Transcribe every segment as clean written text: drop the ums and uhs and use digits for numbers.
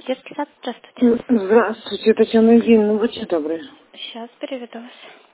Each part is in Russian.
Детский сад, здравствуйте. Здравствуйте, Татьяна Евгеньевна, будьте добры. Сейчас переведу вас.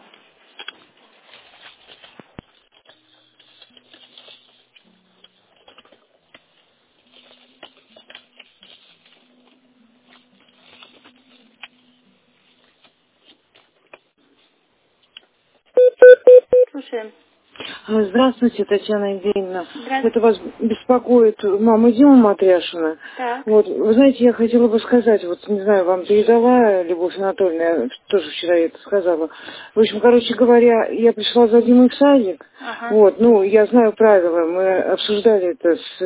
Слушаем. Здравствуйте, Татьяна Евгеньевна. Это Здравствуйте. вас беспокоит мама Дима Матряшина. Так. Вот, вы знаете, я хотела бы сказать, вот, не знаю, вам передала Любовь Анатольевна, я тоже вчера это сказала. В общем, короче говоря, я пришла за Димой в садик. Ага. Вот, ну, я знаю правила, мы обсуждали это с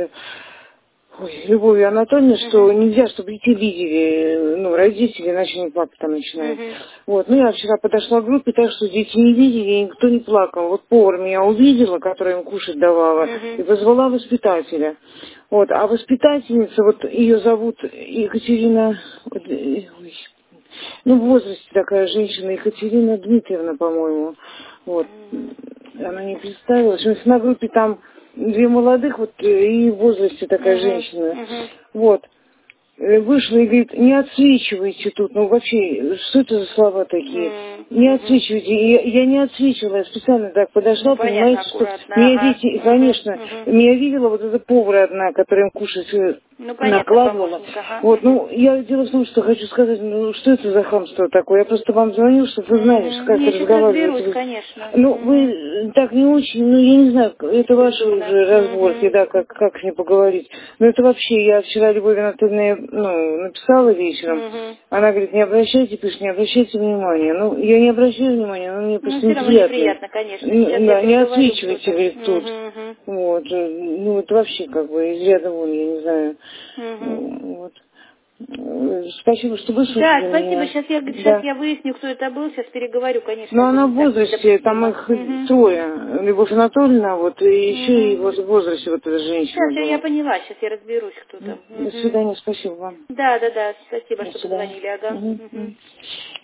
Любовью Анатольевной, что Угу. нельзя, чтобы детей видели, ну, родители, иначе не папа там начинает. Угу. Вот, ну, я вчера подошла к группе, так что дети не видели, и никто не плакал. Вот повар меня увидела, которая им кушать давала, и Угу. позвала воспитателя. Вот, а воспитательница, вот ее зовут Екатерина, ой, ну, в возрасте такая женщина, Екатерина Дмитриевна, по-моему. Вот. Она не представилась. В общем, на группе там две молодых, вот, и в возрасте такая Угу. женщина. Угу. Вот. Вышла и говорит, не отсвечивайте тут. Ну, вообще, что это за слова такие? Не Угу. отсвечивайте. Я не отсвечивала, я специально так Ну, подошла, понятно, понимаете, что аккуратно. меня Ага. дети, конечно, Угу. Угу. меня видела вот эта повар одна, которая им кушать Ну, понятно, накладывала. помощник. Ага. Вот, Угу. ну, я дело в том, что хочу сказать, ну, что это за хамство такое? Я просто вам звоню, чтобы вы знали, что Угу. как Я сейчас разберусь, разговариваете. конечно. Ну, Угу. вы так не очень, ну, я не знаю, это ваши Культурно. уже разборки, Угу. да, как с ней поговорить. Но это вообще, я вчера Любовь Анатольевна, ну, написала вечером, Угу. она говорит, не обращайте, пишет, не обращайте внимания. Ну, я не обращаю внимания, но мне Ну, просто все равно неприятно. неприятно, конечно. Сейчас Ну, я да, не переговорю, отсвечивайте, кто-то. говорит, тут. Угу. Вот, ну, это вообще, как бы, из ряда вон, я не знаю. Угу. Вот. Спасибо, что Да, выслушали спасибо. меня. Сейчас Да. я выясню, кто это был. Сейчас переговорю, конечно, Но это она не в так возрасте, там недопустимо. их Угу. трое. Любовь Анатольевна, вот, и еще и Угу. вот в возрасте вот эта женщина Сейчас я была. поняла, сейчас я разберусь, кто там. До Угу. свидания, спасибо вам. Да, спасибо, До что свидания. позвонили, ага. Мгм, Угу. мгм.